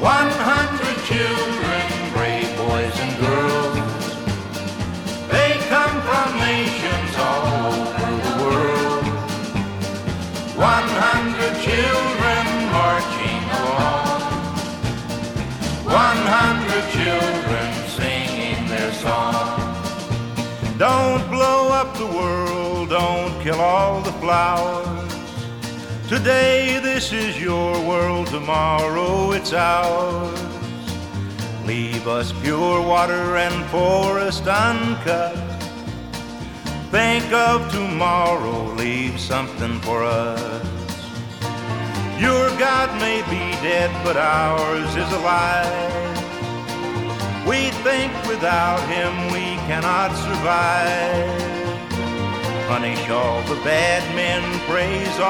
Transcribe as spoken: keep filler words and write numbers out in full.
One hundred children, brave boys and girls. They come from nations all over the world. One hundred children marching along. One hundred children singing their song. Don't blow up the world, don't kill all the flowers. Today this is your world, tomorrow it's ours. Leave us pure water and forest uncut. Think of tomorrow, leave something for us. Your God may be dead, but ours is alive. We think without him we cannot survive. Punish all the bad men, praise all